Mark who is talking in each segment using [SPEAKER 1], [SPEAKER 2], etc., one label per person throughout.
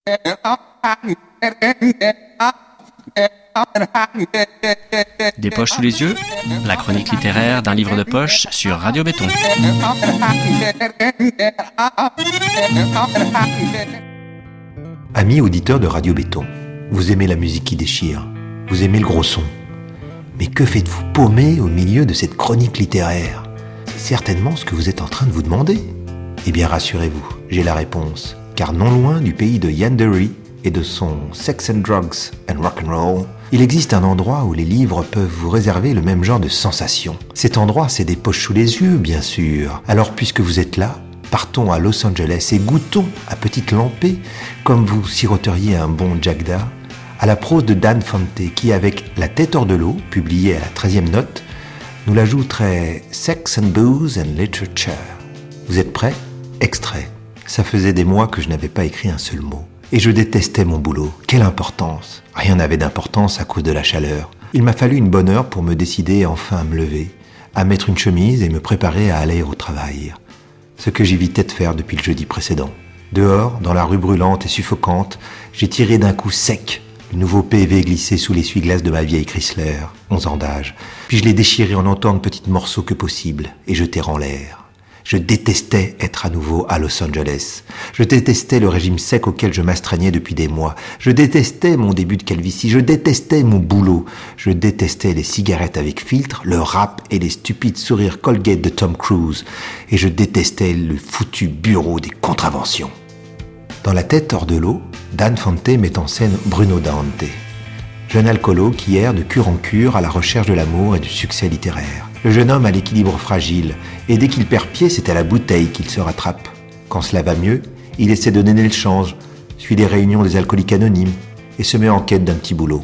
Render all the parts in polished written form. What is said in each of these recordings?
[SPEAKER 1] Des poches sous les yeux, la chronique littéraire d'un livre de poche sur Radio Béton.
[SPEAKER 2] Amis auditeurs de Radio Béton, vous aimez la musique qui déchire, vous aimez le gros son. Mais que faites-vous paumer au milieu de cette chronique littéraire ? C'est certainement ce que vous êtes en train de vous demander. Eh bien rassurez-vous, j'ai la réponse. Car non loin du pays de Yandery et de son Sex and Drugs and Rock'n'Roll, il existe un endroit où les livres peuvent vous réserver le même genre de sensation. Cet endroit, c'est des poches sous les yeux, bien sûr. Alors puisque vous êtes là, partons à Los Angeles et goûtons à petite lampée, comme vous siroteriez un bon Jagda, à la prose de Dan Fante qui, avec La tête hors de l'eau, publiée à la 13e note, nous l'ajouterait Sex and Booze and Literature. Vous êtes prêts ? Extrait. Ça faisait des mois que je n'avais pas écrit un seul mot. Et je détestais mon boulot. Quelle importance ! Rien n'avait d'importance à cause de la chaleur. Il m'a fallu une bonne heure pour me décider enfin à me lever, à mettre une chemise et me préparer à aller au travail. Ce que j'évitais de faire depuis le jeudi précédent. Dehors, dans la rue brûlante et suffocante, j'ai tiré d'un coup sec le nouveau PV glissé sous l'essuie-glace de ma vieille Chrysler, 11 ans d'âge. Puis je l'ai déchiré en autant de petits morceaux que possible et jeté en l'air. Je détestais être à nouveau à Los Angeles. Je détestais le régime sec auquel je m'astreignais depuis des mois. Je détestais mon début de calvitie. Je détestais mon boulot. Je détestais les cigarettes avec filtre, le rap et les stupides sourires Colgate de Tom Cruise. Et je détestais le foutu bureau des contraventions. Dans La tête hors de l'eau, Dan Fante met en scène Bruno Dante, jeune alcoolo qui erre de cure en cure à la recherche de l'amour et du succès littéraire. Le jeune homme a l'équilibre fragile, et dès qu'il perd pied, c'est à la bouteille qu'il se rattrape. Quand cela va mieux, il essaie de donner le change, suit les réunions des alcooliques anonymes, et se met en quête d'un petit boulot.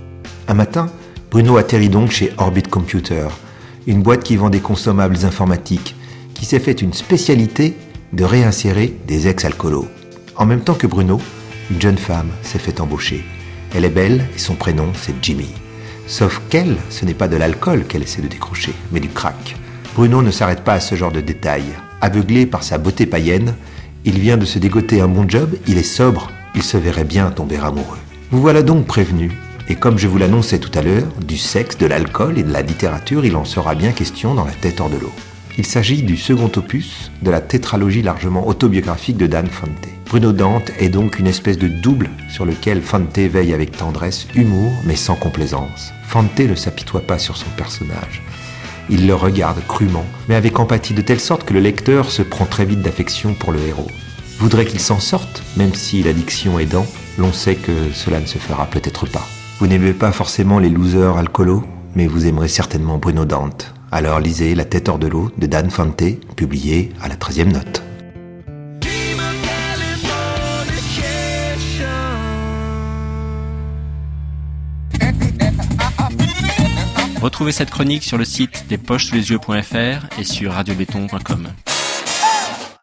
[SPEAKER 2] Un matin, Bruno atterrit donc chez Orbit Computer, une boîte qui vend des consommables informatiques, qui s'est fait une spécialité de réinsérer des ex-alcoolos. En même temps que Bruno, une jeune femme s'est fait embaucher. Elle est belle et son prénom, c'est Jimmy. Sauf qu'elle, ce n'est pas de l'alcool qu'elle essaie de décrocher, mais du crack. Bruno ne s'arrête pas à ce genre de détails. Aveuglé par sa beauté païenne, il vient de se dégoter un bon job, il est sobre, il se verrait bien tomber amoureux. Vous voilà donc prévenu. Et comme je vous l'annonçais tout à l'heure, du sexe, de l'alcool et de la littérature, il en sera bien question dans La tête hors de l'eau. Il s'agit du second opus de la tétralogie largement autobiographique de Dan Fante. Bruno Dante est donc une espèce de double sur lequel Fante veille avec tendresse, humour, mais sans complaisance. Fante ne s'apitoie pas sur son personnage. Il le regarde crûment, mais avec empathie de telle sorte que le lecteur se prend très vite d'affection pour le héros. Voudrait qu'il s'en sorte, même si l'addiction aidant, l'on sait que cela ne se fera peut-être pas. Vous n'aimez pas forcément les losers alcoolos, mais vous aimerez certainement Bruno Dante. Alors lisez La tête hors de l'eau de Dan Fante, publié à la 13e note.
[SPEAKER 1] Retrouvez cette chronique sur le site despochessouslesyeux.fr et sur radiobéton.com.